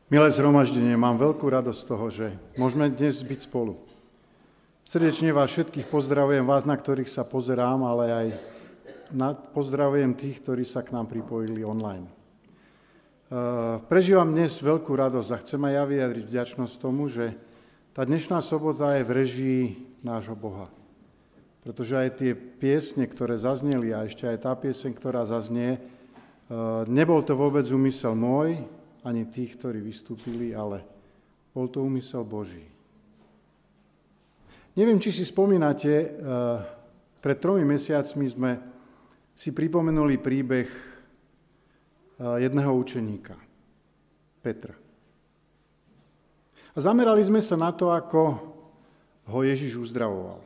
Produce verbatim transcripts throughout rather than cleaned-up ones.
Milé zhromaždenie, mám veľkú radosť z toho, že môžeme dnes byť spolu. Srdečne vás všetkých pozdravujem, vás, na ktorých sa pozerám, ale aj na, pozdravujem tých, ktorí sa k nám pripojili online. Uh, prežívam dnes veľkú radosť a chcem aj ja vyjadriť vďačnosť tomu, že tá dnešná sobota je v režii nášho Boha. Pretože aj tie piesne, ktoré zazneli, a ešte aj tá pieseň, ktorá zaznie, uh, nebol to vôbec úmysel môj, ani tých, ktorí vystúpili, ale bol to úmysel Boží. Neviem, či si spomínate, pred tromi mesiacmi sme si pripomenuli príbeh jedného učeníka, Petra. A zamerali sme sa na to, ako ho Ježiš uzdravoval.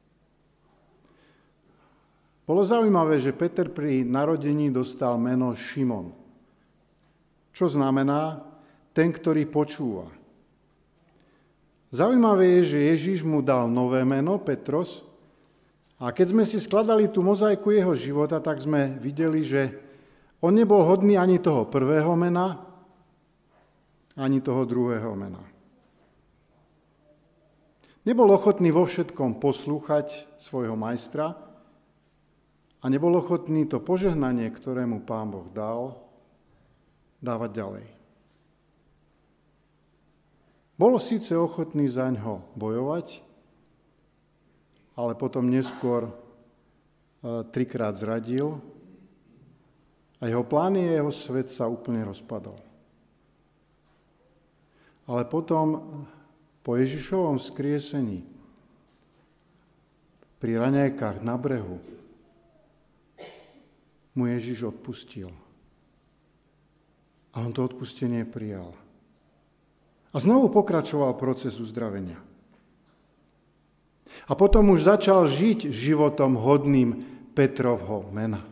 Bolo zaujímavé, že Peter pri narodení dostal meno Šimon, čo znamená ten, ktorý počúva. Zaujímavé je, že Ježiš mu dal nové meno, Petros, a keď sme si skladali tú mozaiku jeho života, tak sme videli, že on nebol hodný ani toho prvého mena, ani toho druhého mena. Nebol ochotný vo všetkom poslúchať svojho majstra a nebol ochotný to požehnanie, ktoré mu Pán Boh dal, dávať ďalej. Bol síce ochotný zaňho bojovať, ale potom neskôr e, trikrát zradil a jeho plány a jeho svet sa úplne rozpadol. Ale potom po Ježišovom vzkriesení pri raňajkách na brehu mu Ježiš odpustil. A on to odpustenie prijal. A znovu pokračoval proces uzdravenia. A potom už začal žiť životom hodným Petrovho mena.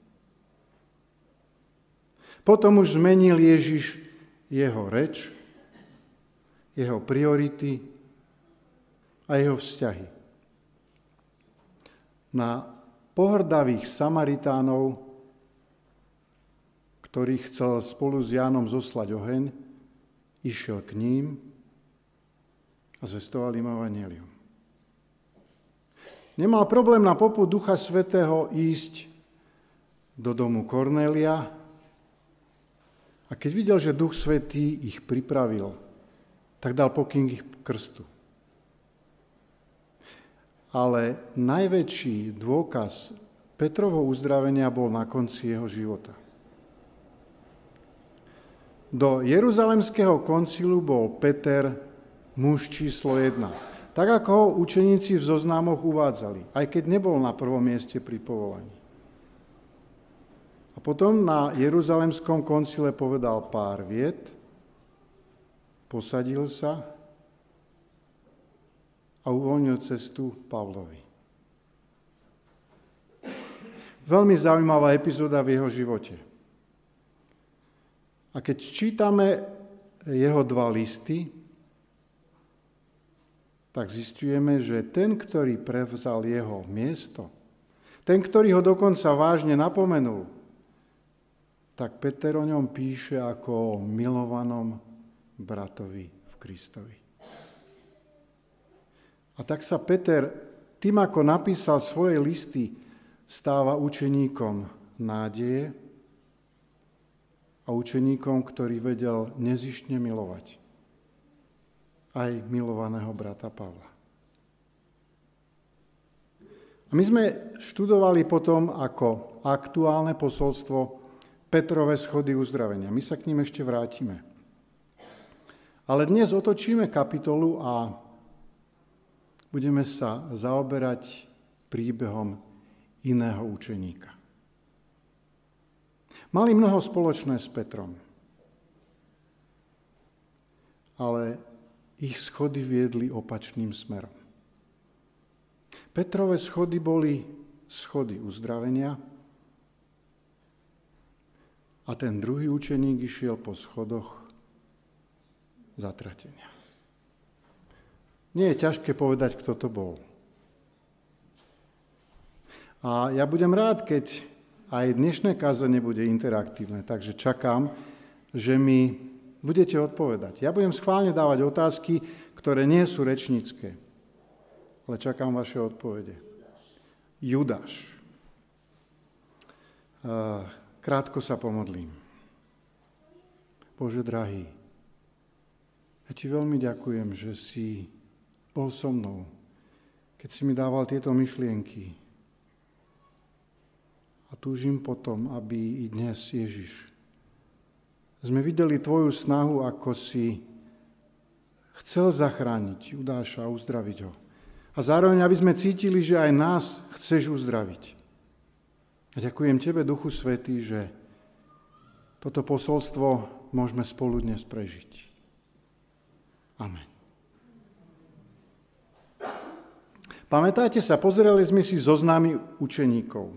Potom už zmenil Ježiš jeho reč, jeho priority a jeho vzťahy. Na pohrdavých Samaritánov, ktorý chcel spolu s Jánom zoslať oheň, išiel k ním a zvestoval im evanjelium. Nemal problém na popud Ducha Svätého ísť do domu Kornélia a keď videl, že Duch Svätý ich pripravil, tak dal pokyn ich krstu. Ale najväčší dôkaz Petrovho uzdravenia bol na konci jeho života. Do Jeruzalemského koncilu bol Peter muž číslo jedna. Tak ako ho učeníci v zoznámoch uvádzali, aj keď nebol na prvom mieste pri povolaní. A potom na Jeruzalemskom koncile povedal pár viet, posadil sa a uvoľnil cestu Pavlovi. Veľmi zaujímavá epizóda v jeho živote. A keď čítame jeho dva listy, tak zisťujeme, že ten, ktorý prevzal jeho miesto, ten, ktorý ho dokonca vážne napomenul, tak Peter o ňom píše ako o milovanom bratovi v Kristovi. A tak sa Peter, tým ako napísal svoje listy, stáva učeníkom nádeje, a učeníkom, ktorý vedel nezištne milovať aj milovaného brata Pavla. A my sme študovali potom ako aktuálne posolstvo Petrove schody uzdravenia. My sa k ním ešte vrátime. Ale dnes otočíme kapitolu a budeme sa zaoberať príbehom iného učeníka. Mali mnoho spoločné s Petrom, ale ich schody viedli opačným smerom. Petrove schody boli schody uzdravenia a ten druhý učeník išiel po schodoch zatratenia. Nie je ťažké povedať, kto to bol. A ja budem rád, keď aj dnešné kázanie bude interaktívne, takže čakám, že mi budete odpovedať. Ja budem schválne dávať otázky, ktoré nie sú rečnícke, ale čakám vaše odpovede. Judáš. Krátko sa pomodlím. Bože drahý, ja ti veľmi ďakujem, že si bol so mnou, keď si mi dával tieto myšlienky. A túžim potom, aby i dnes, Ježiš, sme videli tvoju snahu, ako si chcel zachrániť Judáša a uzdraviť ho. A zároveň, aby sme cítili, že aj nás chceš uzdraviť. A ďakujem tebe, Duchu Svätý, že toto posolstvo môžeme spolu dnes prežiť. Amen. Pamätáte sa, pozerali sme si zoznamy učeníkov.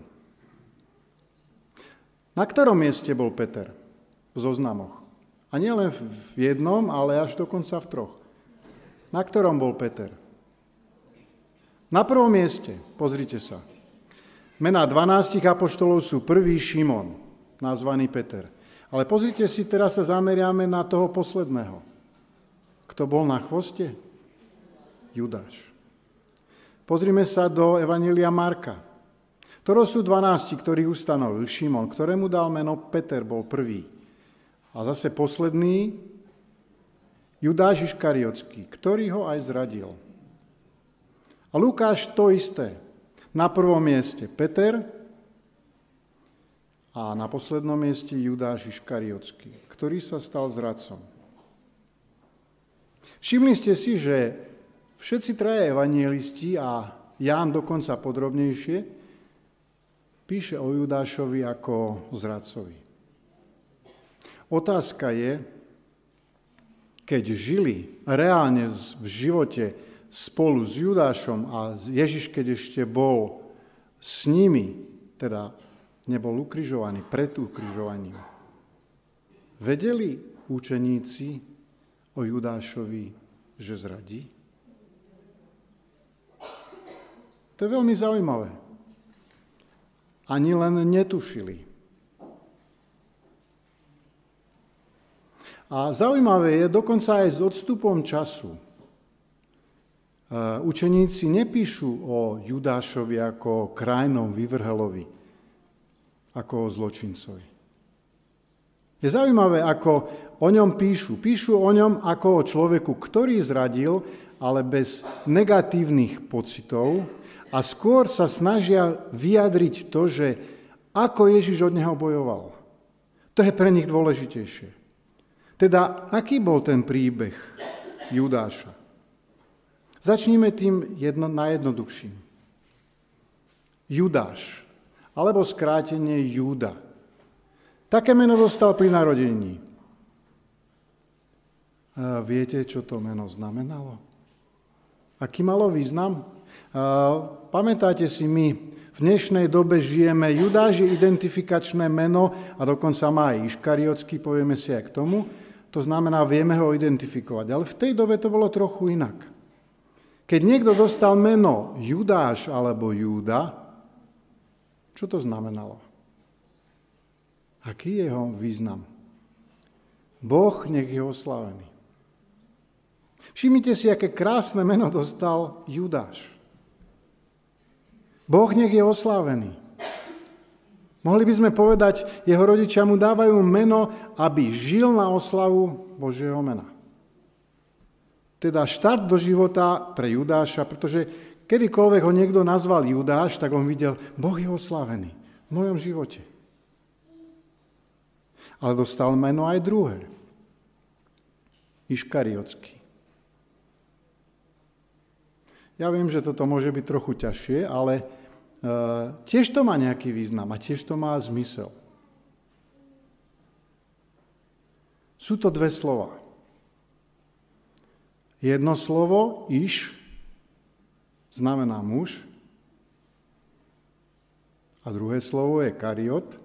Na ktorom mieste bol Peter v zoznamoch? A nie len v jednom, ale až dokonca v troch. Na ktorom bol Peter? Na prvom mieste, pozrite sa. Mená dvanástich apoštolov sú prvý Šimon, nazvaný Peter. Ale pozrite si, teraz sa zameriame na toho posledného. Kto bol na chvoste? Judáš. Pozrime sa do Evanjelia Marka. To sú dvanásti, ktorých ustanovil Šimon, ktorému dal meno Peter, bol prvý. A zase posledný, Judáš Iškariotský, ktorý ho aj zradil. A Lukáš to isté. Na prvom mieste Peter a na poslednom mieste Judáš Iškariotský, ktorý sa stal zradcom. Všimli ste si, že všetci traja evanjelisti a Ján dokonca podrobnejšie píše o Judášovi ako zradcovi. Otázka je, keď žili reálne v živote spolu s Judášom a Ježiš, keď ešte bol s nimi, teda nebol ukrižovaný, pred ukrižovaním, vedeli učeníci o Judášovi, že zradí? To je veľmi zaujímavé. Ani len netušili. A zaujímavé je, dokonca aj s odstupom času, učeníci nepíšu o Judášovi ako o krajnom vyvrhelovi, ako o zločincovi. Je zaujímavé, ako o ňom píšu. Píšu o ňom ako o človeku, ktorý zradil, ale bez negatívnych pocitov a skôr sa snažia vyjadriť to, že ako Ježiš od neho bojoval. To je pre nich dôležitejšie. Teda, aký bol ten príbeh Judáša? Začníme tým jedno, najjednoduchším. Judáš, alebo skrátenie Júda. Také meno dostal pri narodení. A viete, čo to meno znamenalo? Aký malo význam? A pamätáte si, my v dnešnej dobe žijeme, Judáš je identifikačné meno a dokonca má aj Iškariotský, povieme si aj k tomu. To znamená, vieme ho identifikovať. Ale v tej dobe to bolo trochu inak. Keď niekto dostal meno Judáš alebo Júda, čo to znamenalo? Aký je jeho význam? Boh nech je oslávený. Všimnite si, aké krásne meno dostal Judáš. Boh nech je oslávený. Mohli by sme povedať, jeho rodičia mu dávajú meno, aby žil na oslavu Božieho mena. Teda štart do života pre Judáša, pretože kedykoľvek ho niekto nazval Judáš, tak on videl, Boh je oslávený v mojom živote. Ale dostal meno aj druhé. Iškariotský. Ja viem, že toto môže byť trochu ťažšie, ale uh, tiež to má nejaký význam a tiež to má zmysel. Sú to dve slova. Jedno slovo, iš, znamená muž, a druhé slovo je kariot.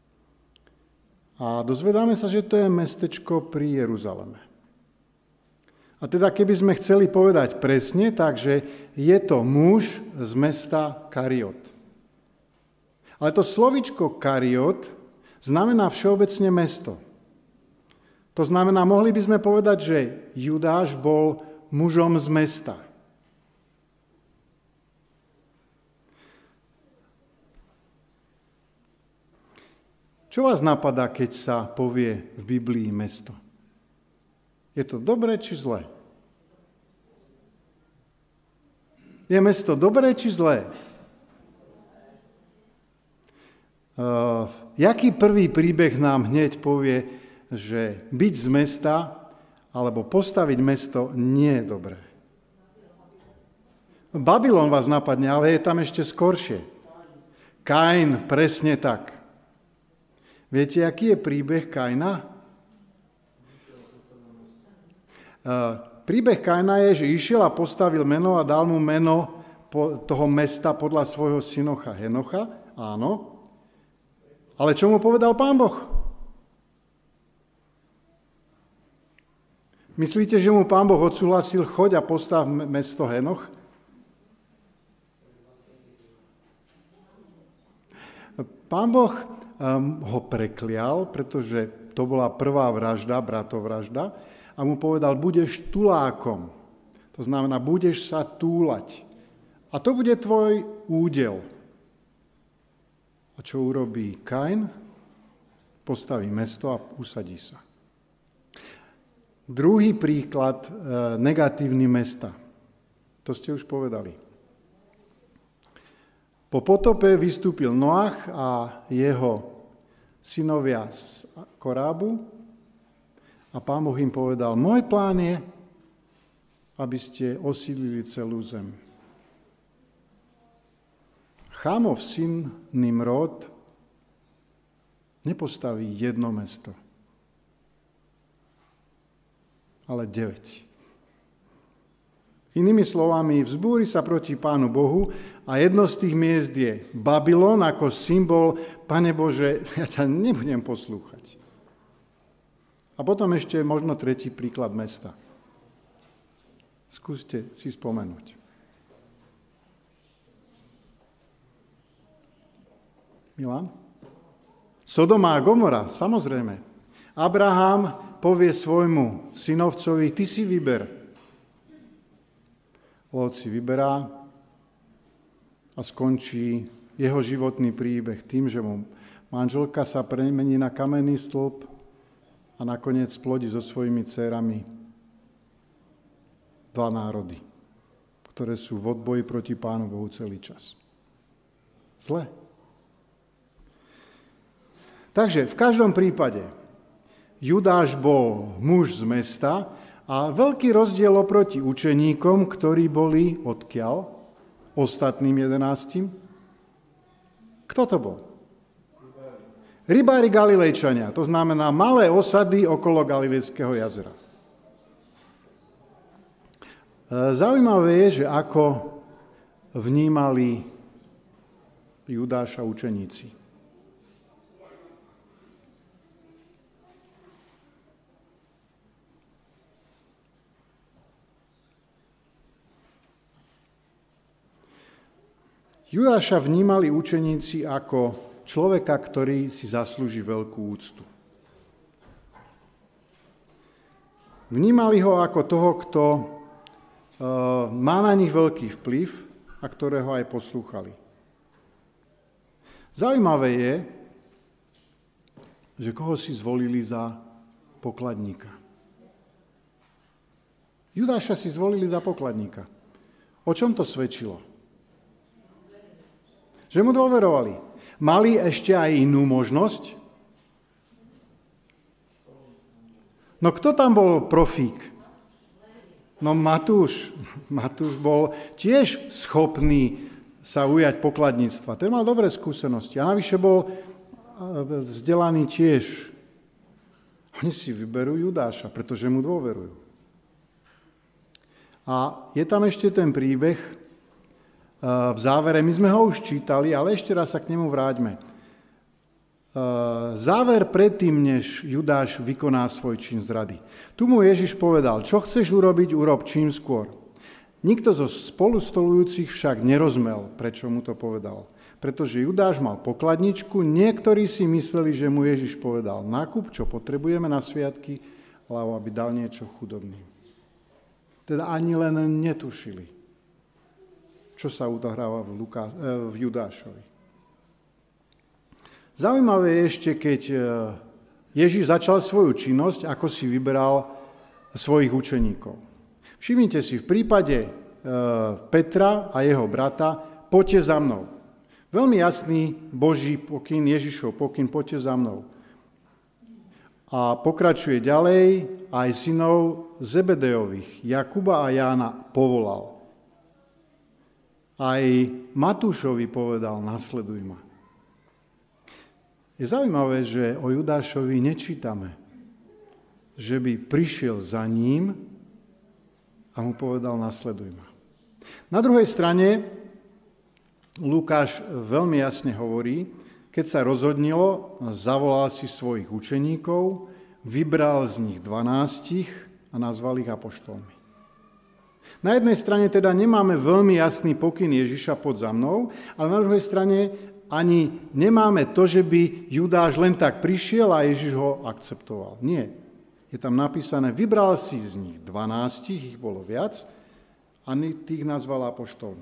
A dozvedáme sa, že to je mestečko pri Jeruzaleme. A teda, keby sme chceli povedať presne, takže je to muž z mesta Kariot. Ale to slovičko Kariot znamená všeobecne mesto. To znamená, mohli by sme povedať, že Judáš bol mužom z mesta. Čo vás napadá, keď sa povie v Biblii mesto? Je to dobré či zlé? Je mesto dobré či zlé? Uh, jaký prvý príbeh nám hneď povie, že byť z mesta alebo postaviť mesto nie je dobré? Babylon vás napadne, ale je tam ešte skoršie. Kain, presne tak. Viete, aký je príbeh Kaina? Uh, príbeh Kaina je, že išiel a postavil meno a dal mu meno toho mesta podľa svojho synocha Henocha, áno. Ale čo mu povedal Pán Boh? Myslíte, že mu Pán Boh odsúhlasil, choď a postav mesto Henoch? Pán Boh um, ho preklial, pretože to bola prvá vražda, bratovražda, a mu povedal, budeš tulákom. To znamená, budeš sa túlať. A to bude tvoj údel. A čo urobí Kain? Postaví mesto a usadí sa. Druhý príklad, e, negatívny mesta. To ste už povedali. Po potope vystúpil Noach a jeho synovia z korábu a Pán Boh im povedal, môj plán je, aby ste osídlili celú zem. Chámov syn Nimrod nepostaví jedno mesto, ale deväť. Inými slovami, vzbúri sa proti Pánu Bohu a jedno z tých miest je Babylon ako symbol, Pane Bože, ja ťa nebudem poslúchať. A potom ešte možno tretí príklad mesta. Skúste si spomenúť. Milan? Sodoma a Gomora, samozrejme. Abraham povie svojmu synovcovi, ty si vyber. Lót si vyberá a skončí jeho životný príbeh tým, že mu manželka sa premení na kamenný stĺp a nakoniec plodí so svojimi dcérami dva národy, ktoré sú v odboji proti Pánu Bohu celý čas. Zle. Takže v každom prípade Judáš bol muž z mesta a veľký rozdiel oproti učeníkom, ktorí boli odkiaľ? Ostatným jedenáctim. Kto to bol? Rybári Galilejčania, to znamená malé osady okolo Galilejského jazera. Zaujímavé je, že ako vnímali Judáša učeníci. Judáša vnímali učeníci ako človeka, ktorý si zaslúži veľkú úctu. Vnímali ho ako toho, kto uh, má na nich veľký vplyv a ktorého aj poslúchali. Zaujímavé je, že koho si zvolili za pokladníka. Judáša si zvolili za pokladníka. O čom to svedčilo? Že mu dôverovali. Mali ešte aj inú možnosť? No kto tam bol profík? No Matúš. Matúš bol tiež schopný sa ujať pokladníctva. Ten mal dobré skúsenosti. A navyše bol vzdelaný tiež. Oni si vyberú Judáša, pretože mu dôverujú. A je tam ešte ten príbeh, v závere, my sme ho už čítali, ale ešte raz sa k nemu vráťme. Záver predtým, než Judáš vykoná svoj čin zrady. Tu mu Ježiš povedal, čo chceš urobiť, urob čím skôr. Nikto zo spolustolujúcich však nerozmel, prečo mu to povedal. Pretože Judáš mal pokladničku, niektorí si mysleli, že mu Ježiš povedal nákup, čo potrebujeme na sviatky, alebo aby dal niečo chudobným. Teda ani len netušili, čo sa udohráva v, Luká, v Judášovi. Zaujímavé je ešte, keď Ježiš začal svoju činnosť, ako si vyberal svojich učeníkov. Všimnite si, v prípade Petra a jeho brata, poďte za mnou. Veľmi jasný Boží pokyn, Ježišov pokyn, poďte za mnou. A pokračuje ďalej, aj synov Zebedejových, Jakuba a Jána povolal. Aj Matúšovi povedal, nasleduj ma. Je zaujímavé, že o Judášovi nečítame, že by prišiel za ním a mu povedal, nasleduj ma. Na druhej strane Lukáš veľmi jasne hovorí, keď sa rozhodnilo, zavolal si svojich učeníkov, vybral z nich dvanástich a nazval ich apoštolmi. Na jednej strane teda nemáme veľmi jasný pokyn Ježiša pod za mnou, ale na druhej strane ani nemáme to, že by Judáš len tak prišiel a Ježiš ho akceptoval. Nie. Je tam napísané, vybral si z nich dvanástich, ich bolo viac, a tých nazval apoštolmi.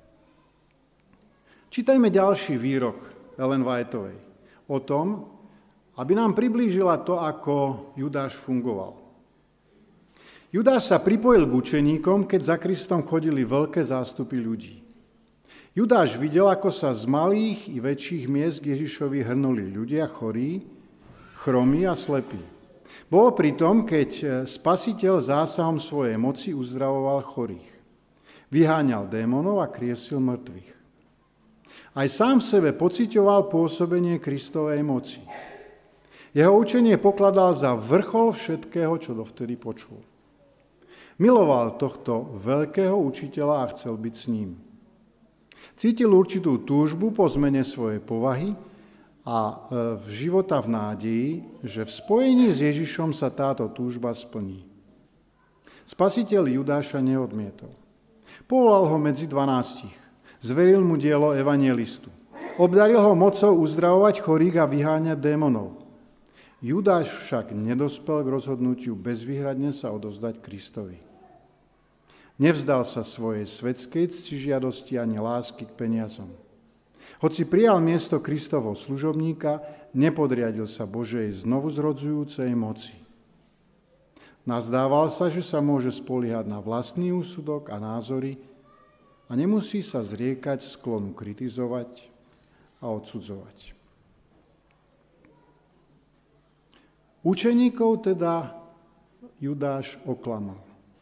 Čítajme ďalší výrok Ellen Whiteovej o tom, aby nám priblížila to, ako Judáš fungoval. Judáš sa pripojil k učeníkom, keď za Kristom chodili veľké zástupy ľudí. Judáš videl, ako sa z malých i väčších miest k Ježišovi hrnuli ľudia chorí, chromí a slepí. Bolo pri tom, keď Spasiteľ zásahom svojej moci uzdravoval chorých. Vyháňal démonov a kriesil mŕtvych. Aj sám v sebe pociťoval pôsobenie Kristovej moci. Jeho učenie pokladal za vrchol všetkého, čo dovtedy počul. Miloval tohto veľkého učiteľa a chcel byť s ním. Cítil určitú túžbu po zmene svojej povahy a v života v nádeji, že v spojení s Ježišom sa táto túžba splní. Spasiteľ Judáša neodmietol. Povolal ho medzi dvanástich. Zveril mu dielo evanjelistu. Obdaril ho mocou uzdravovať chorých a vyháňať démonov. Judáš však nedospel k rozhodnutiu bezvýhradne sa odozdať Kristovi. Nevzdal sa svojej svetskej ctižiadosti ani lásky k peniazom. Hoci prijal miesto Kristovho služobníka, nepodriadil sa Božej znovuzrodzujúcej moci. Nazdával sa, že sa môže spoliehať na vlastný úsudok a názory, a nemusí sa zriekať sklonu kritizovať a odsudzovať. Učeníkov teda Judáš oklamal,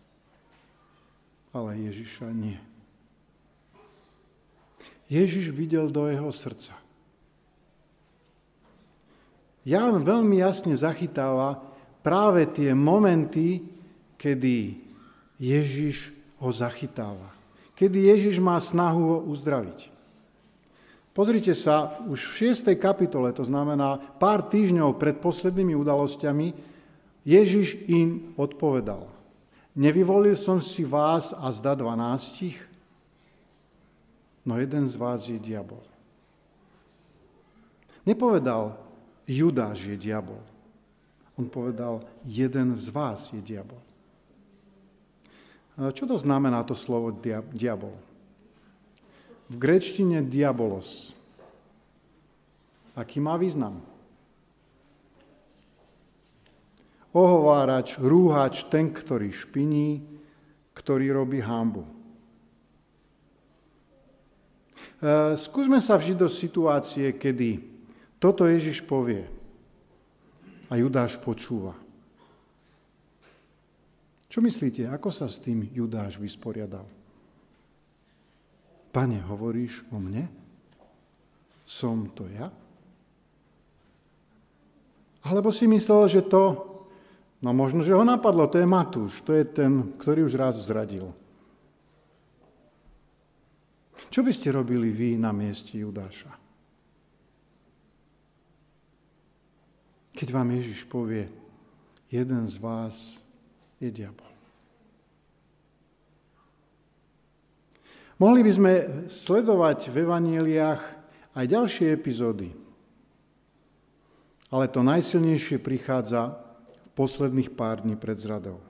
ale Ježiša nie. Ježiš videl do jeho srdca. Ján veľmi jasne zachytáva práve tie momenty, kedy Ježiš ho zachytáva. Kedy Ježiš má snahu ho uzdraviť. Pozrite sa, už v šiestej kapitole, to znamená pár týždňov pred poslednými udalosťami, Ježiš im odpovedal. Nevyvolil som si vás a zda dvanástich, no jeden z vás je diabol. Nepovedal, Judáš je diabol. On povedal, jeden z vás je diabol. Čo to znamená to slovo diabol? V gréčtine diabolos. Aký má význam? Ohovárač, rúhač, ten, ktorý špiní, ktorý robí hanbu. Skúsme sa vžiť do situácie, kedy toto Ježiš povie a Judáš počúva. Čo myslíte, ako sa s tým Judáš vysporiadal? Pane, hovoríš o mne? Som to ja? Alebo si myslel, že to, no možno, že ho napadlo, to je Matúš, to je ten, ktorý už raz zradil. Čo by ste robili vy na mieste Judáša? Keď vám Ježiš povie, jeden z vás je diabol. Mohli by sme sledovať v evanjeliách aj ďalšie epizódy, ale to najsilnejšie prichádza v posledných pár dní pred zradou.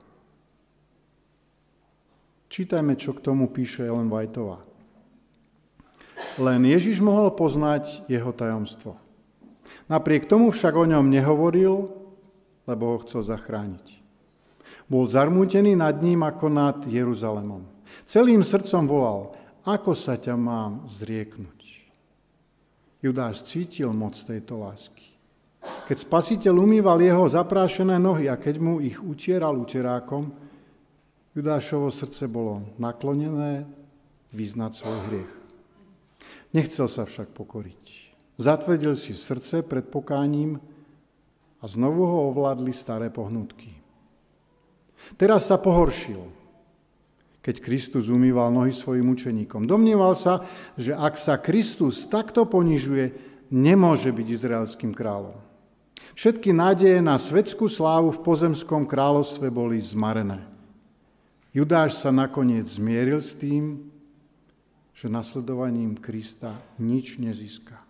Čítajme, čo k tomu píše Ellen Whiteová. Len Ježiš mohol poznať jeho tajomstvo. Napriek tomu však o ňom nehovoril, lebo ho chcel zachrániť. Bol zarmútený nad ním ako nad Jeruzalemom. Celým srdcom volal, ako sa ťa mám zrieknúť. Judáš cítil moc tejto lásky. Keď Spasiteľ umýval jeho zaprášené nohy a keď mu ich utieral uterákom, Judášovo srdce bolo naklonené vyznať svoj hriech. Nechcel sa však pokoriť. Zatvrdil si srdce pred pokáním a znovu ho ovládli staré pohnutky. Teraz sa pohoršil, keď Kristus umýval nohy svojim učeníkom. Domnieval sa, že ak sa Kristus takto ponižuje, nemôže byť izraelským kráľom. Všetky nádeje na svetskú slávu v pozemskom kráľovstve boli zmarené. Judáš sa nakoniec zmieril s tým, že nasledovaním Krista nič nezíska.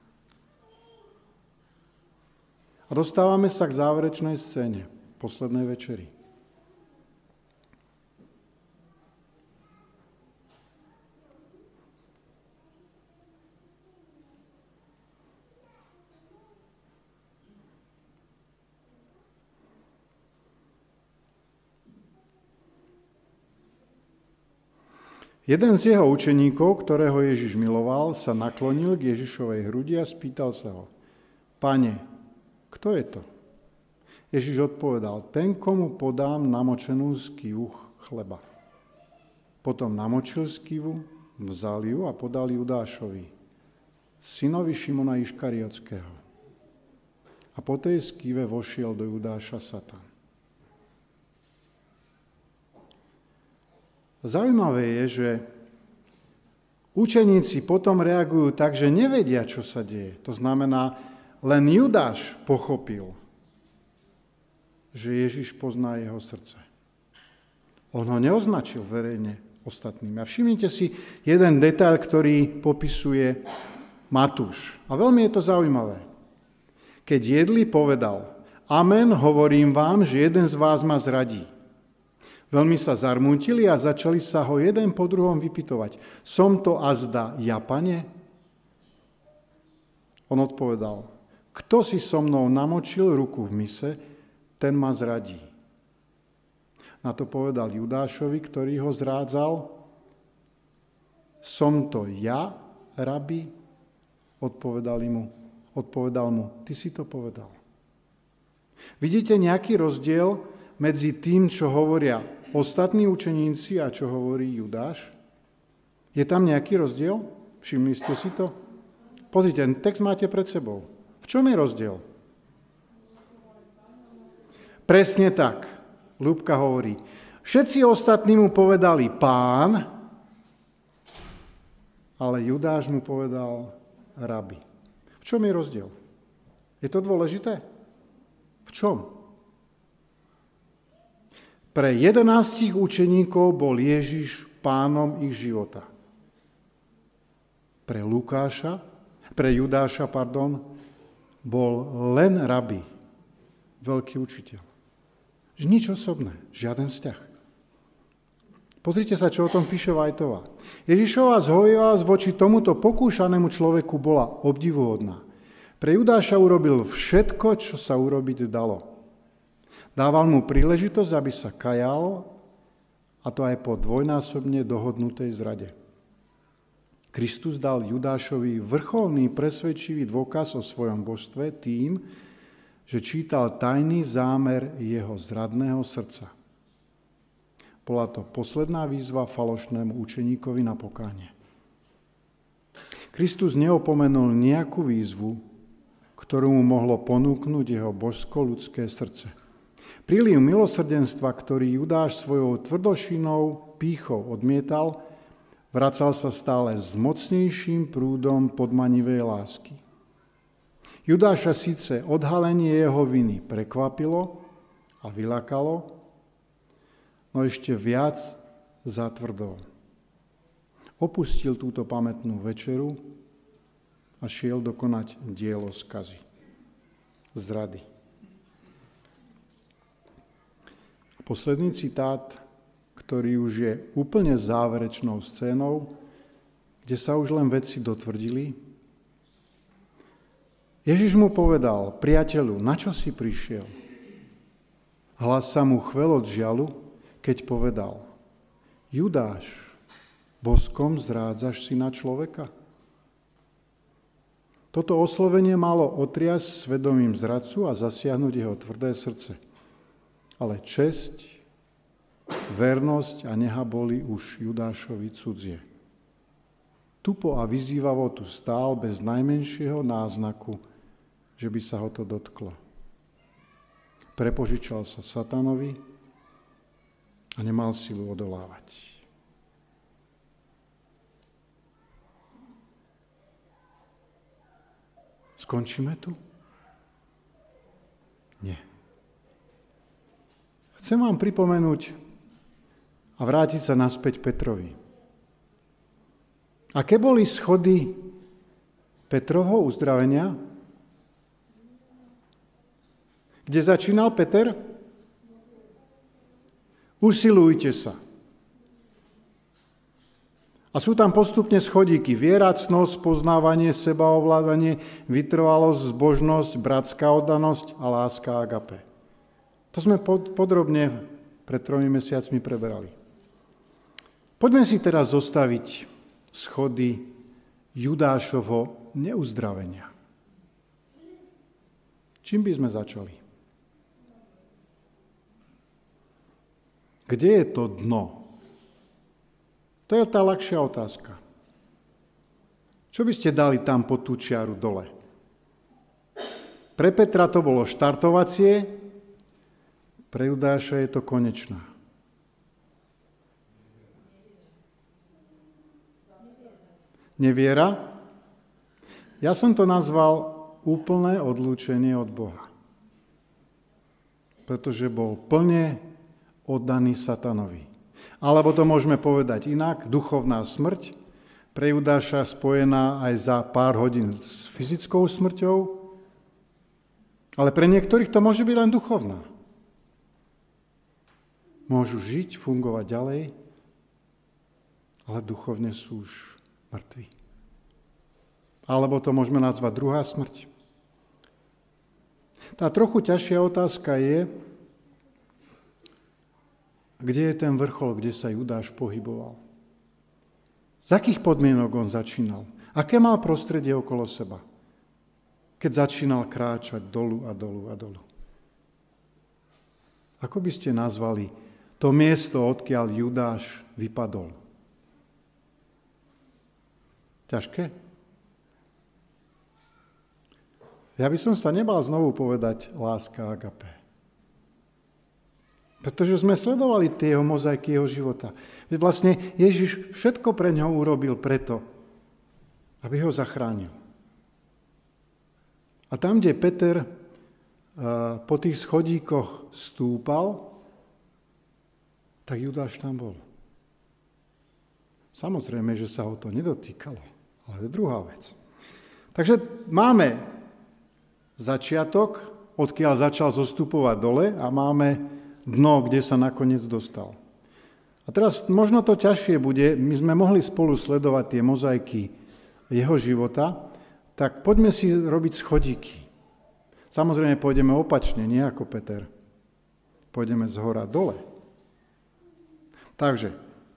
A dostávame sa k záverečnej scéne, poslednej večeri. Jeden z jeho učeníkov, ktorého Ježiš miloval, sa naklonil k Ježišovej hrudi a spýtal sa ho: Pane, kto je to? Ježiš odpovedal: Ten, komu podám namočenú skivu chleba. Potom namočil skivu, vzal ju a podal Judášovi, synovi Šimona Iškariotského. A po tej skive vošiel do Judáša Satan. Zaujímavé je, že učeníci potom reagujú tak, že nevedia, čo sa deje. To znamená, len Judáš pochopil, že Ježiš pozná jeho srdce. On ho neoznačil verejne ostatným. A všimnite si jeden detail, ktorý popisuje Matúš. A veľmi je to zaujímavé. Keď jedli, povedal: Amen, hovorím vám, že jeden z vás ma zradí. Veľmi sa zarmútili a začali sa ho jeden po druhom vypytovať: Som to azda ja, Pane? On odpovedal: Kto si so mnou namočil ruku v mise, ten ma zradí. Na to povedal Judášovi, ktorý ho zrádzal: Som to ja, rabi? Odpovedal mu, odpovedal mu: Ty si to povedal. Vidíte nejaký rozdiel medzi tým, čo hovoria ostatní učeníci a čo hovorí Judáš? Je tam nejaký rozdiel? Všimli ste si to? Pozrite, ten text máte pred sebou. V čom je rozdiel? Presne tak. Ľubka hovorí: Všetci ostatní mu povedali Pán, ale Judáš mu povedal Rabi. V čom je rozdiel? Je to dôležité? V čom? Pre jedenástich učeníkov bol Ježiš pánom ich života. Pre Lukáša, pre Judáša, pardon, bol len rabi, veľký učiteľ. Nič osobné, žiaden vzťah. Pozrite sa, čo o tom píše Whiteová. Ježišova zhovivosť voči tomuto pokúšanému človeku bola obdivuhodná. Pre Judáša urobil všetko, čo sa urobiť dalo. Dával mu príležitosť, aby sa kajal, a to aj po dvojnásobne dohodnutej zrade. Kristus dal Judášovi vrcholný presvedčivý dôkaz o svojom božstve tým, že čítal tajný zámer jeho zradného srdca. Bola to posledná výzva falošnému učeníkovi na pokánie. Kristus neopomenul nejakú výzvu, ktorú mu mohlo ponúknuť jeho božsko-ľudské srdce. Príliv milosrdenstva, ktorý Judáš svojou tvrdošinou, pýchou odmietal, vracal sa stále s mocnejším prúdom podmanivej lásky. Judáša síce odhalenie jeho viny prekvapilo a vylakalo, no ešte viac zatvrdol. Opustil túto pamätnú večeru a šiel dokonať dielo skazy, zrady. posledný citát, ktorý už je úplne záverečnou scénou, kde sa už len veci dotvrdili. Ježiš mu povedal: priateľu, na čo si prišiel? Hlas sa mu chvel od žialu, keď povedal: Judáš, boskom zrádzaš syna človeka? Toto oslovenie malo otriasť svedomím zradcu a zasiahnuť jeho tvrdé srdce. Ale česť, vernosť a neha boli už Judášovi cudzie. Tupo a vyzývavo tu stál bez najmenšieho náznaku, že by sa ho to dotklo. Prepožičal sa satanovi a nemal silu odolávať. Skončíme tu? Nie. Chcem vám pripomenúť a vrátiť sa naspäť Petrovi. Aké boli schody Petrovho uzdravenia? Kde začínal Peter? Usilujte sa. A sú tam postupne schodíky. Viera, cnosť, poznávanie, sebaovládanie, vytrvalosť, zbožnosť, bratská oddanosť a láska agape. To sme pod, podrobne pred tromi mesiacmi preberali. Poďme si teraz zostaviť schody Judášovho neuzdravenia. Čím by sme začali? Kde je to dno? To je tá ľahšia otázka. Čo by ste dali tam pod tú čiaru dole? Pre Petra to bolo štartovacie, pre Judáša je to konečná. Neviera? Ja som to nazval úplné odlúčenie od Boha. Pretože bol plne oddaný satanovi. Alebo to môžeme povedať inak, duchovná smrť, pre Judáša spojená aj za pár hodín s fyzickou smrťou, ale pre niektorých to môže byť len duchovná. Môžu žiť, fungovať ďalej, ale duchovne sú už mŕtvi. Alebo to môžeme nazvať druhá smrť. Tá trochu ťažšia otázka je, kde je ten vrchol, kde sa Judáš pohyboval? Z akých podmienok on začínal? Aké mal prostredie okolo seba? Keď začínal kráčať dolu a dolu a dolu. Ako by ste nazvali to miesto, odkiaľ Judáš vypadol? Ťažké? Ja by som sa nebal znovu povedať láska agape. Pretože sme sledovali tie jeho mozaiky jeho života. Veď vlastne Ježiš všetko pre ňo urobil preto, aby ho zachránil. A tam, kde Peter po tých schodíkoch stúpal, tak Judáš tam bol. Samozrejme, že sa ho to nedotýkalo, ale to je druhá vec. Takže máme začiatok, odkiaľ začal zostupovať dole a máme dno, kde sa nakoniec dostal. A teraz možno to ťažšie bude, my sme mohli spolu sledovať tie mozaiky jeho života, tak poďme si robiť schodíky. Samozrejme, pôjdeme opačne, nie ako Peter. Pôjdeme z hora dole. Takže,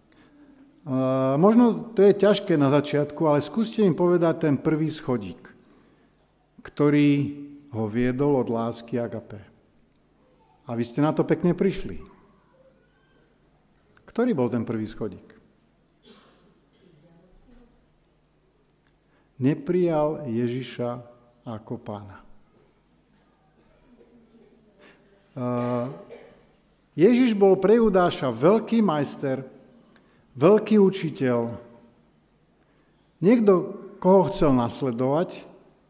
možno to je ťažké na začiatku, ale skúste im povedať ten prvý schodík, ktorý ho viedol od lásky agape. A vy ste na to pekne prišli. Ktorý bol ten prvý schodík? Neprijal Ježiša ako pána. Ježiš bol pre Judáša veľký majster, veľký učiteľ, niekto, koho chcel nasledovať.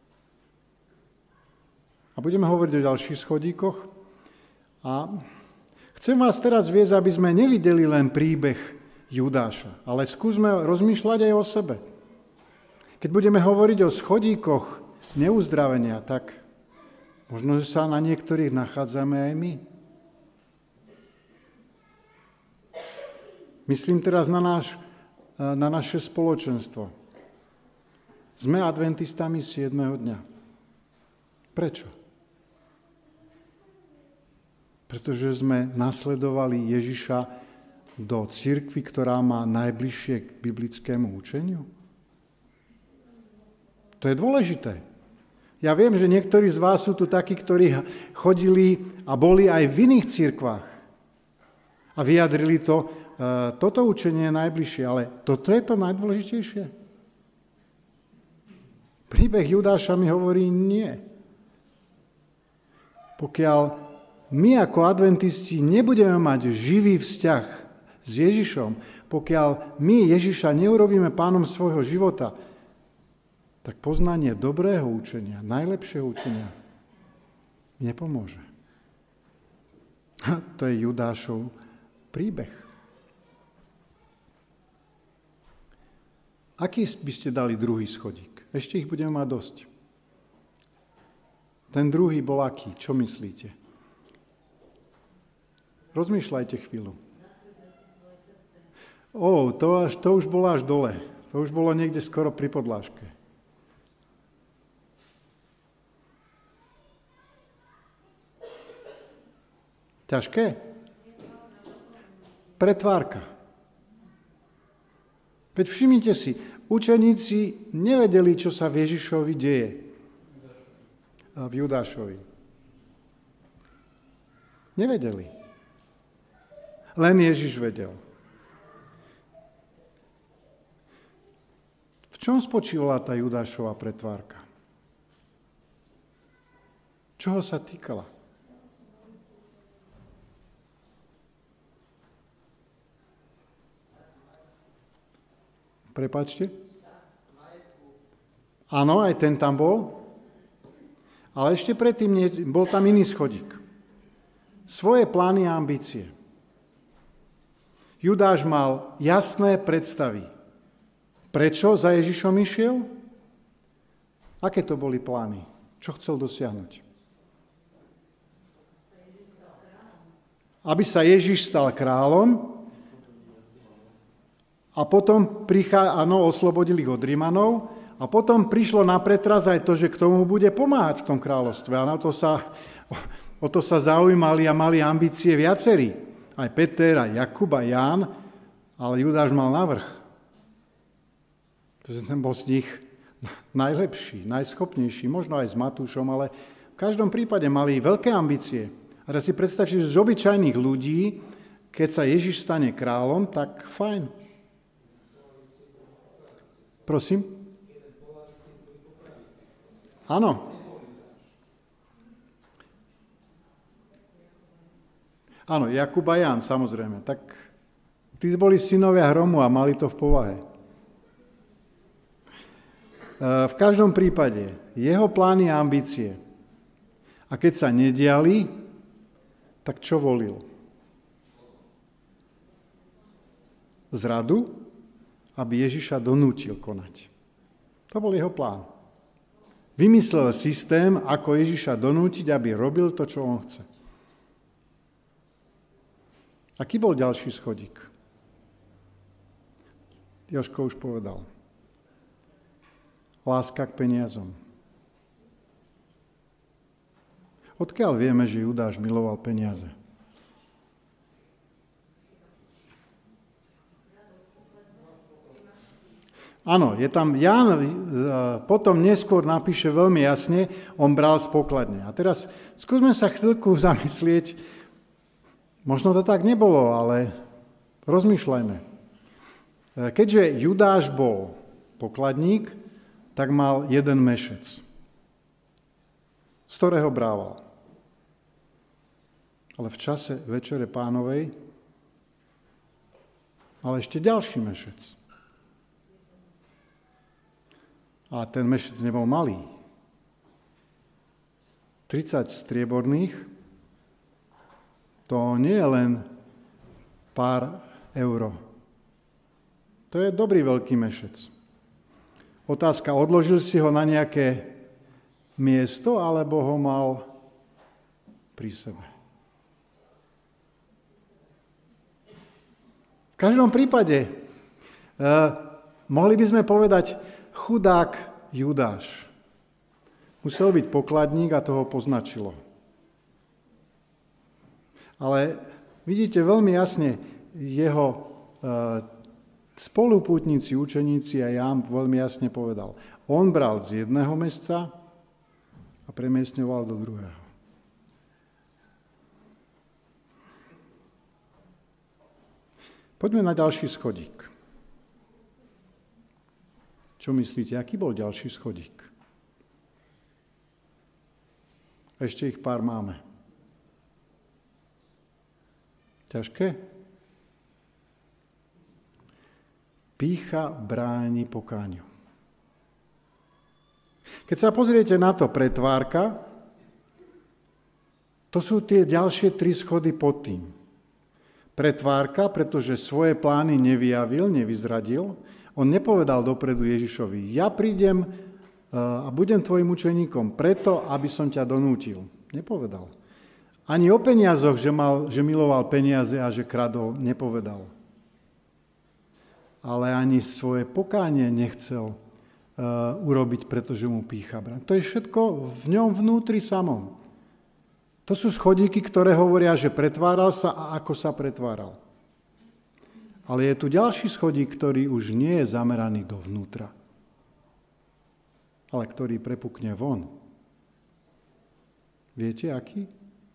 A budeme hovoriť o ďalších schodíkoch. A chcem vás teraz viesť, aby sme nevideli len príbeh Judáša, ale skúsme rozmýšľať aj o sebe. Keď budeme hovoriť o schodíkoch neuzdravenia, tak možno, že sa na niektorých nachádzame aj my. Myslím teraz na, náš, na naše spoločenstvo. Sme adventistami siedmeho dňa. Prečo? Pretože sme nasledovali Ježiša do cirkvi, ktorá má najbližšie k biblickému učeniu? To je dôležité. Ja viem, že niektorí z vás sú tu takí, ktorí chodili a boli aj v iných cirkvách a vyjadrili to, toto učenie je najbližšie, ale toto je to najdôležitejšie? Príbeh Judáša mi hovorí nie. Pokiaľ my ako adventisti nebudeme mať živý vzťah s Ježišom, pokiaľ my Ježiša neurobíme pánom svojho života, tak poznanie dobrého učenia, najlepšieho učenia nepomôže. A to je Judášov príbeh. Aký by ste dali druhý schodík? Ešte ich budeme mať dosť. Ten druhý bol aký? Čo myslíte? Rozmýšľajte chvíľu. Ó, to, až, to už bolo až dole. To už bolo niekde skoro pri podlážke. Ťažké? Pretvárka. Veď všimnite si, učeníci nevedeli, čo sa v Ježišovi deje. A v Judášovi. Nevedeli. Len Ježiš vedel. V čom spočívala tá Judášova pretvárka? Čoho sa týkala? Prepáčte? Áno, aj ten tam bol. Ale ešte predtým nie, bol tam iný schodík. Svoje plány a ambície. Judáš mal jasné predstavy. Prečo za Ježišom išiel? Aké to boli plány? Čo chcel dosiahnuť? Aby sa Ježiš stal kráľom, a potom prichá, áno, oslobodili ich od Rimanov a potom prišlo na pretras aj to, že k tomu bude pomáhať v tom kráľovstve. A na to sa, o to sa zaujímali a mali ambície viacerí. Aj Peter, aj Jakub, aj Ján, ale Judáš mal navrch. Takže ten bol z nich najlepší, najschopnejší, možno aj s Matúšom, ale v každom prípade mali veľké ambície. A teraz si predstavte, že z obyčajných ľudí, keď sa Ježiš stane kráľom, tak fajn. Prosím? Áno. Áno, Jakub a Ján, samozrejme. Tak tí boli synovia hromu a mali to v povahe. V každom prípade, jeho plány a ambície. A keď sa nediali, tak čo volil? Zradu? Aby Ježiša donútil konať. To bol jeho plán. Vymyslel systém, ako Ježiša donútiť, aby robil to, čo on chce. Aký bol ďalší schodík? Jožko už povedal. Láska k peniazom. Odkiaľ vieme, že Judáš miloval peniaze? Áno, je tam, Ján potom neskôr napíše veľmi jasne, on bral z pokladne. A teraz skúsme sa chvíľku zamyslieť, možno to tak nebolo, ale rozmýšľajme. Keďže Judáš bol pokladník, tak mal jeden mešec, z ktorého brával. Ale v čase Večere Pánovej mal ešte ďalší mešec. A ten mešec nebol malý. tridsať strieborných, to nie je len pár euro. To je dobrý veľký mešec. Otázka, odložil si ho na nejaké miesto, alebo ho mal pri sebe? V každom prípade, eh, mohli by sme povedať, chudák Judáš. Musel byť pokladník a toho poznačilo. Ale vidíte veľmi jasne, jeho e, spolupútnici, učeníci a Ján veľmi jasne povedal. On bral z jedného mesca a premiestňoval do druhého. Poďme na ďalší schodík. Čo myslíte, aký bol ďalší schodík? Ešte ich pár máme. Ťažké? Pýcha bráni pokániu. Keď sa pozriete na to pretvárka, to sú tie ďalšie tri schody pod tým. Pretvárka, pretože svoje plány nevyjavil, nevyzradil. On nepovedal dopredu Ježišovi, ja prídem a budem tvojim učeníkom preto, aby som ťa donútil. Nepovedal. Ani o peniazoch, že, mal, že miloval peniaze a že kradol, nepovedal. Ale ani svoje pokánie nechcel uh, urobiť, pretože mu pýcha bráň. To je všetko v ňom vnútri samom. To sú schodíky, ktoré hovoria, že pretváral sa a ako sa pretváral. Ale je tu ďalší schodík, ktorý už nie je zameraný dovnútra, ale ktorý prepukne von. Viete, aký?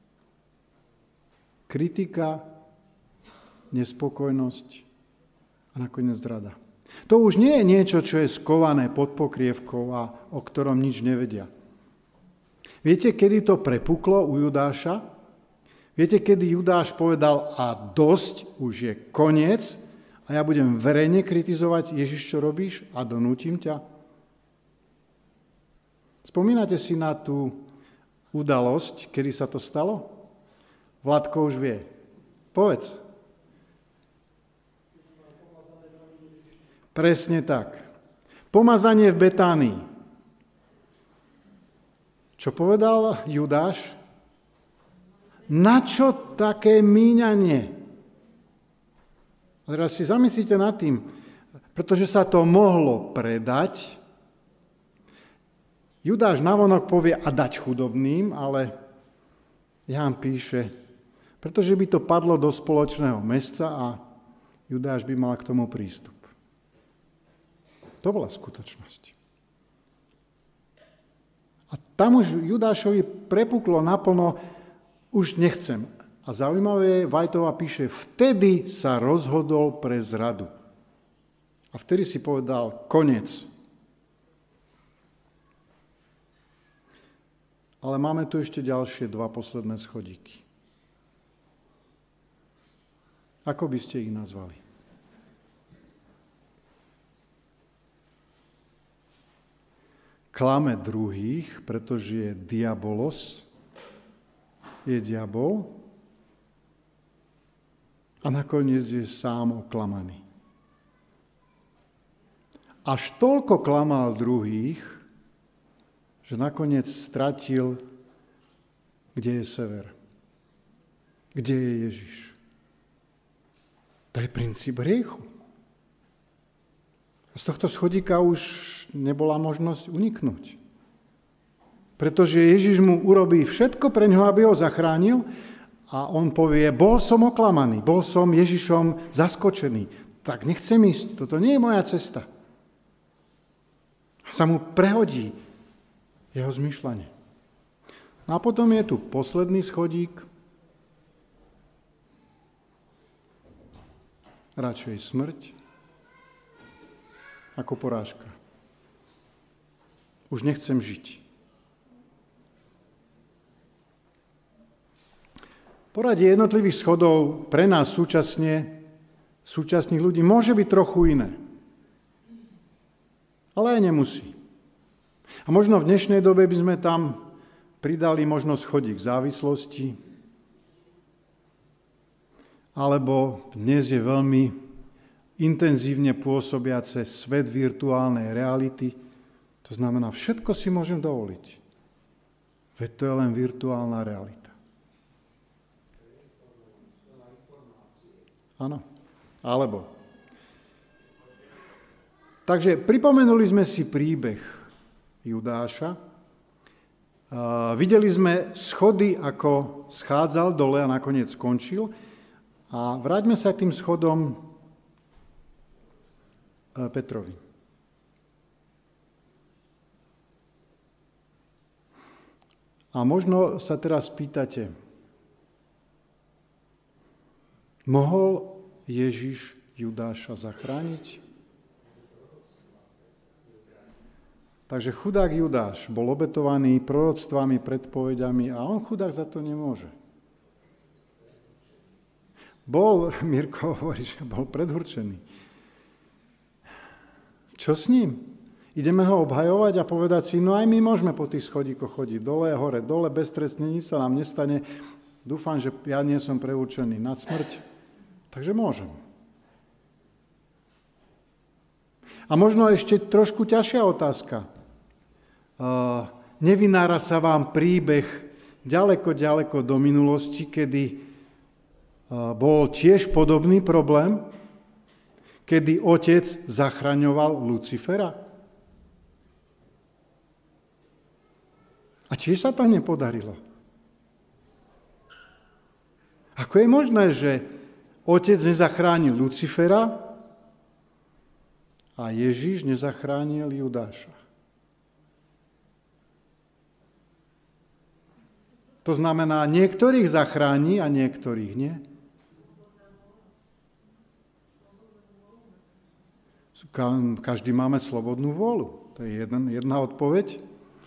Kritika, nespokojnosť a nakoniec zrada. To už nie je niečo, čo je skované pod pokrievkou a o ktorom nič nevedia. Viete, kedy to prepuklo u Judáša? Viete, kedy Judáš povedal, a dosť, už je koniec a ja budem verejne kritizovať Ježiš, čo robíš a donútim ťa? Spomínate si na tú udalosť, kedy sa to stalo? Vladko už vie. Povedz. Presne tak. Pomazanie v Betánii. Čo povedal Judáš? Na čo také míňanie? A teraz si zamyslíte nad tým, pretože sa to mohlo predať. Judáš navonok povie a dať chudobným, ale Ján píše, pretože by to padlo do spoločného mesca a Judáš by mal k tomu prístup. To bola skutočnosť. A tam už Judášovi prepuklo naplno, už nechcem. A zaujímavé je, Vajtová píše, vtedy sa rozhodol pre zradu. A vtedy si povedal, koniec. Ale máme tu ešte ďalšie dva posledné schodíky. Ako by ste ich nazvali? Klame druhých, pretože je diabolos, je diabol a nakoniec je sám oklamaný. Až toľko klamal druhých, že nakoniec stratil, kde je sever, kde je Ježiš. To je princíp hriechu. A z tohto schodíka už nebola možnosť uniknúť. Pretože Ježiš mu urobí všetko pre ňoho, aby ho zachránil a on povie, bol som oklamaný, bol som Ježišom zaskočený. Tak nechcem ísť, toto nie je moja cesta. A sa mu prehodí jeho zmýšľanie. No a potom je tu posledný schodík, radšej smrť ako porážka. Už nechcem žiť. Poradie jednotlivých schodov pre nás súčasne, súčasných ľudí, môže byť trochu iné. Ale aj nemusí. A možno v dnešnej dobe by sme tam pridali možno schodík závislosti, alebo dnes je veľmi intenzívne pôsobiace svet virtuálnej reality. To znamená, všetko si môžem dovoliť. Veď to je len virtuálna realita. Áno. Alebo. Takže pripomenuli sme si príbeh Judáša. Uh, videli sme schody, ako schádzal dole a nakoniec skončil. A vráťme sa k tým schodom uh, Petrovi. A možno sa teraz pýtate, mohol Ježiš Judáša zachrániť? Takže chudák Judáš bol obetovaný proroctvami, predpovedami a on chudák za to nemôže. Bol, Mirko hovorí, že bol predurčený. Čo s ním? Ideme ho obhajovať a povedať si, no aj my môžeme po tých schodíkoch chodiť dole, hore, dole, beztrestne, nič sa nám nestane. Dúfam, že ja nie som preurčený na smrť, takže môžem. A možno ešte trošku ťažšia otázka. Uh, nevynára sa vám príbeh ďaleko, ďaleko do minulosti, kedy uh, bol tiež podobný problém, kedy otec zachraňoval Lucifera? A tiež sa to nepodarilo. Ako je možné, že otec nezachránil Lucifera a Ježiš nezachránil Judáša? To znamená, niektorých zachráni a niektorých nie. Každý máme slobodnú vôľu. To je jedna, jedna odpoveď.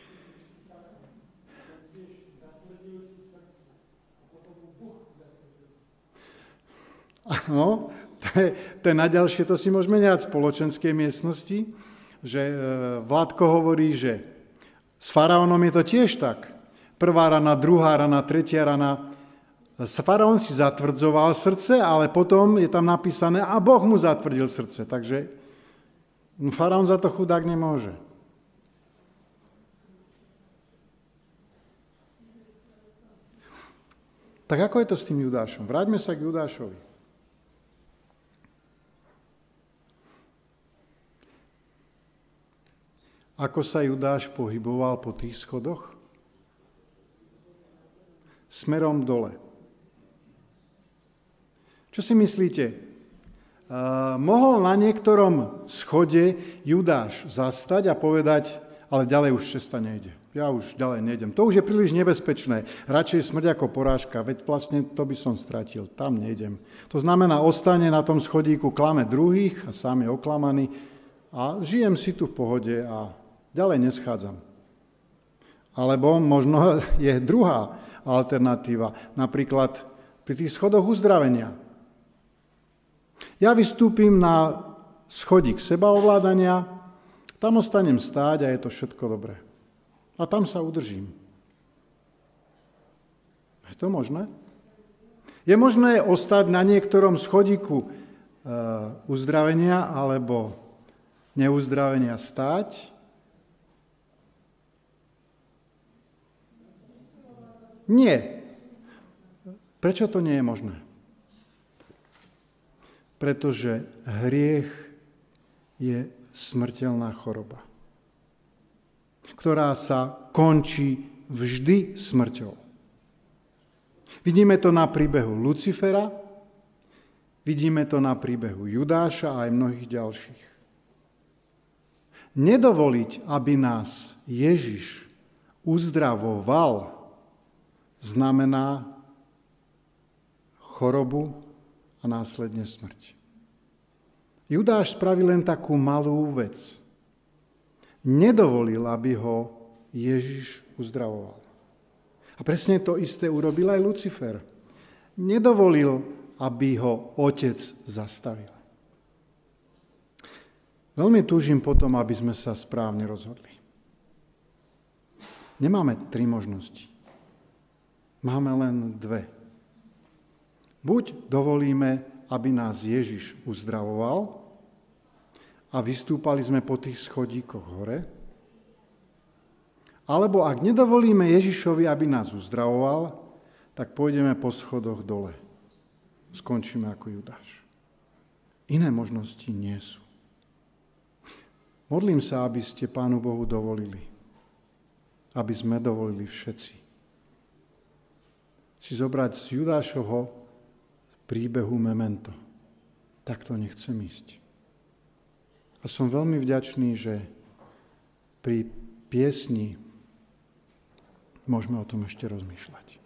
Áno, to je, to je naďalšie, to si môžeme nehať v spoločenskej miestnosti, že Vládko hovorí, že s faraónom je to tiež tak. Prvá rana, druhá rana, tretia rana. Faraón si zatvrdzoval srdce, ale potom je tam napísané, a Boh mu zatvrdil srdce. Takže faraón za to chudák nemôže. Tak ako je to s tým Judášom? Vráťme sa k Judášovi. Ako sa Judáš pohyboval po tých schodoch? Smerom dole. Čo si myslíte? Uh, mohol na niektorom schode Judáš zastať a povedať, ale ďalej už cesta nejde. Ja už ďalej nejdem. To už je príliš nebezpečné. Radšej smrť ako porážka, veď vlastne to by som stratil. Tam nejdem. To znamená, ostane na tom schodíku, klame druhých a sám je oklamaný a žijem si tu v pohode a ďalej neschádzam. Alebo možno je druhá alternatíva, napríklad pri tých schodoch uzdravenia. Ja vystúpim na schodík sebaovládania, tam ostanem stáť a je to všetko dobré. A tam sa udržím. Je to možné? Je možné ostať na niektorom schodíku uzdravenia alebo neuzdravenia stáť? Nie. Prečo to nie je možné? Pretože hriech je smrteľná choroba, ktorá sa končí vždy smrťou. Vidíme to na príbehu Lucifera, vidíme to na príbehu Judáša a aj mnohých ďalších. Nedovoliť, aby nás Ježiš uzdravoval, znamená chorobu a následne smrť. Judáš spravil len takú malú vec. Nedovolil, aby ho Ježiš uzdravoval. A presne to isté urobil aj Lucifer. Nedovolil, aby ho otec zastavil. Veľmi túžim potom, aby sme sa správne rozhodli. Nemáme tri možnosti. Máme len dve. Buď dovolíme, aby nás Ježiš uzdravoval a vystúpali sme po tých schodíkoch hore, alebo ak nedovolíme Ježišovi, aby nás uzdravoval, tak pôjdeme po schodoch dole. Skončíme ako Judáš. Iné možnosti nie sú. Modlím sa, aby ste Pánu Bohu dovolili, aby sme dovolili všetci si zobrať z Judášovho príbehu memento. Takto nechcem ísť. A som veľmi vďačný, že pri piesni môžeme o tom ešte rozmýšľať.